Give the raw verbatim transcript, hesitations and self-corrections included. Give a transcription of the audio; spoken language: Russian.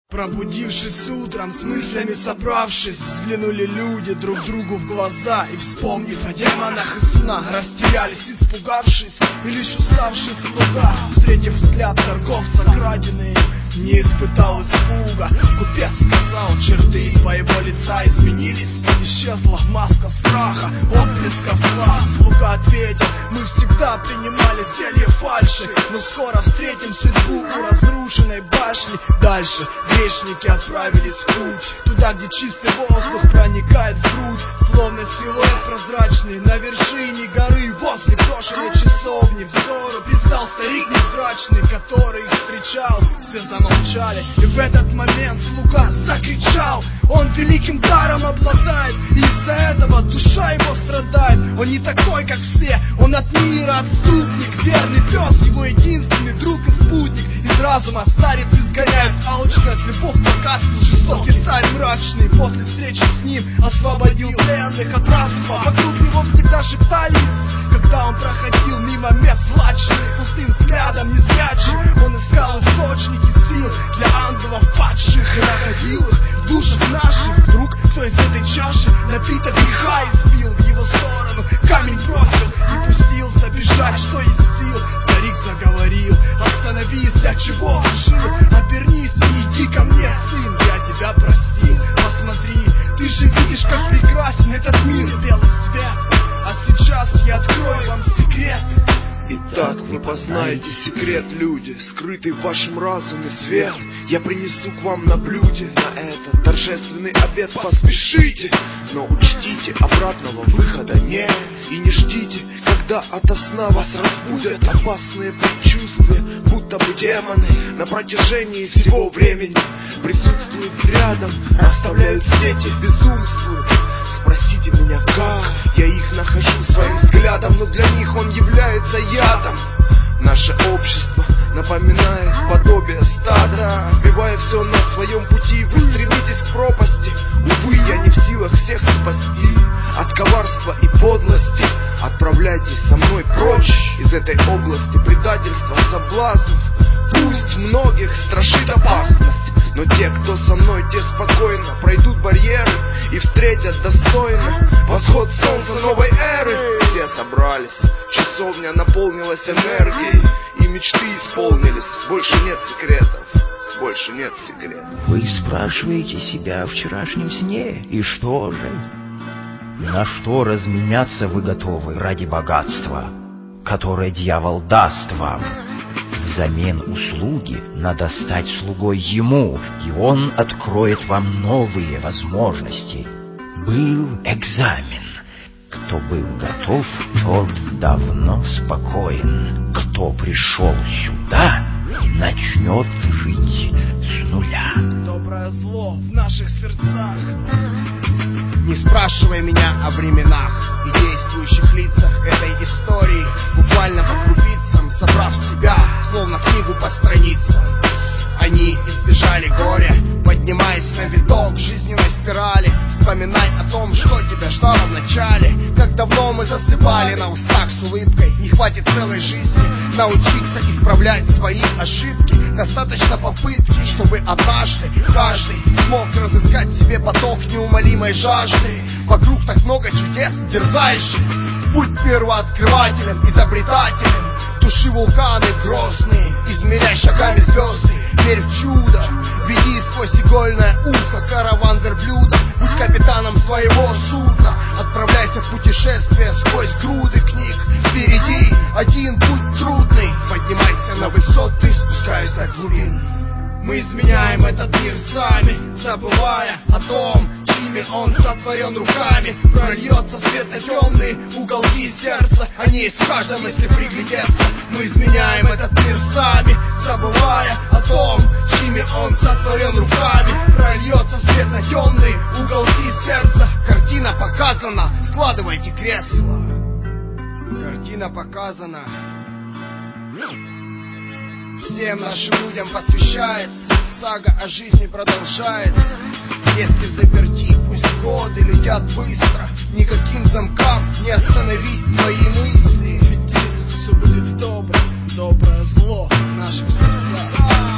Пробудившись утром, с мыслями собравшись, взглянули люди друг другу в глаза и, вспомнив о демонах из сна, растерялись, испугавшись, и лишь уставший слуга, встретив взгляд торговца краденый, не испытал испуга. Купец сказал, черты по его лица изменились, исчезла маска страха, отблеска зла. Слуга ответил: мы всегда принимали зелье фальши, но скоро встретим судьбу у разрушенной башни. Дальше грешники отправились в путь, туда, где чистый воздух проникает в грудь, словно силуэт прозрачный на вершине горы. Возле брошенной часовни взору предстал старик невзрачный, который их встречал. Все замолчали, и в этот момент слуга закричал: он великим даром обладает, и из-за этого душа его страдает. Он не такой, как все, он от мира отступник, верный пес, его единственный друг и спутник. Из разума старец изгоняет алчность, любовь богатству, жестокий царь мрачный. После встречи с ним освободил пленных от рабства. Вокруг него всегда шептались, когда он проходил мимо мест злачных, пустым взглядом незрячий. Он искал источники сил для ангелов падших и находил их в душах наших. Вдруг кто из этой чаши напиток греха испил, в его сторону камень бросил и пустился бежать, что из сил. Старик заговорил: остановись, для чего жил? Обернись и иди ко мне, сын, я тебя простил. Посмотри, ты же видишь, как прекрасен этот мир, белый цвет. А сейчас я открою вам секрет. Итак, вы познаете секрет, люди, скрытый в вашем разуме свет. Я принесу к вам на блюде на этот торжественный обед. Поспешите, но учтите, обратного выхода нет. И не ждите, когда ото сна вас разбудят опасные предчувствия, будто бы демоны на протяжении всего времени присутствуют рядом, расставляют сети, безумствуют. Спросите меня, как я их нахожу своим взглядом, но для них он является ядом. Наше общество напоминает подобие стада, сбивая все на своем пути. Вы стремитесь к пропасти, увы, я не в силах всех спасти от коварства и подлости. Отправляйтесь со мной прочь из этой области предательства, соблазнов. Пусть многих страшит опасность, но те, кто со мной, те спокойно пройдут барьеры и встретят достойно восход солнца новой эры. Все собрались, часовня наполнилась энергией, и мечты исполнились. Больше нет секретов, больше нет секретов. Вы спрашиваете себя о вчерашнем сне, и что же? На что разменяться вы готовы ради богатства, которое дьявол даст вам? Взамен услуги надо стать слугой ему, и он откроет вам новые возможности. Был экзамен. Кто был готов, тот давно спокоен. Кто пришел сюда, начнет жить с нуля. Доброе зло в наших сердцах. Не спрашивай меня о временах и действующих лицах этой истории, буквально по крупицам собрав себя, словно книгу по страницам. Они избежали горя, поднимаясь на виток жизненной спирали. Вспоминай о том, что тебя ждало в начале, как давно мы засыпали на устах с улыбкой. Не хватит целой жизни научиться исправлять свои ошибки. Достаточно попытки, чтобы однажды каждый смог разыскать себе поток неумолимой жажды. Вокруг так много чудес, дерзаешь, будь первооткрывателем, изобретателем. Туши вулканы грозные, измеряй шагами звезды. Верь в чудо, веди сквозь игольное ухо караван верблюда. Будь капитаном своего судна, отправляйся в путешествие сквозь груды книг. Впереди один путь трудный, поднимайся на высоты, спускаясь до глубин. Мы изменяем этот мир сами, забывая о том, чьими он сотворен руками. Прольется свет на темные уголки сердца, они есть в каждом, если приглядеться. Мы изменяем этот мир сами, забывая о том, чьими он сотворен руками. Прольется свет на темные уголки сердца. Картина показана, складывайте кресла. Картина показана. Всем нашим людям посвящается, сага о жизни продолжается. Если в заперти, пусть годы летят быстро, никаким замкам не остановить твои мысли. Ведь все будет добро, доброе зло в наших сердцах.